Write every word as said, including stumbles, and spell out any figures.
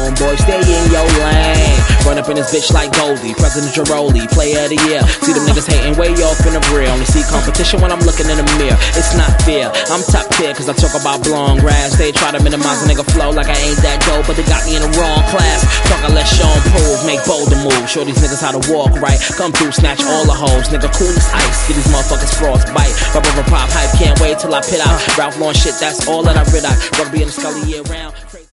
homeboy, stay in your lane. Run up in this bitch like Goldie, President Giroli, player of the year. See them niggas hating way off in the rear. Only see competition when I'm looking in the mirror. It's not fair, I'm top tier cause I talk about blowing grass. They try to minimize a nigga flow like I ain't that dope, but they got me in the wrong class. Talkin' let Sean prove, make bolder moves. Show these niggas how to walk right. Come through, snatch all the hoes. Nigga cool as ice, get these motherfuckers frostbite. Rubber pop hype, can't wait till I pit out. Ralph Lauren shit, that's all that I rid out. Rugby in the scully year round.